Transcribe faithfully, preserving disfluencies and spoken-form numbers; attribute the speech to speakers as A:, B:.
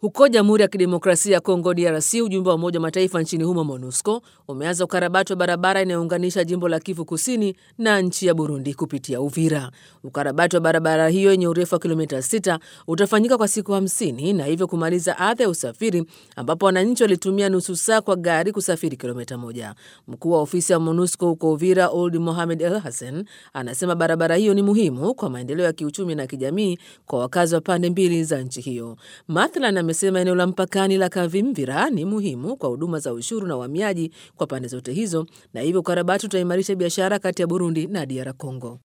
A: Huko Jamhuri ya Kidemokrasia ya Kongo D R C, ujumbe wa Umoja wa Mataifa nchini humo MONUSCO umeanza ukarabati wa barabara inayounganisha jimbo la Kivu Kusini na nchi ya Burundi kupitia Uvira. Ukarabati wa barabara hiyo yenye urefu wa kilomita sita utafanyika kwa siku hamsini na hivyo kumaliza adha ya usafiri ambapo wananchi walitumia nusu saa kwa gari kusafiri kilomita moja. Mkuu wa ofisi ya MONUSCO huko Uvira, Old Mohamed El Hassan, anasema barabara hiyo ni muhimu kwa maendeleo ya kiuchumi na kijamii kwa wakazi wa pande mbili za nchi hiyo. Mathalan, amesema eneo la mpakani la Kavimvira ni muhimu kwa huduma za ushuru na uhamiaji kwa pande zote hizo, na hivyo ukarabati utaimarisha biashara kati ya Burundi na D R Congo.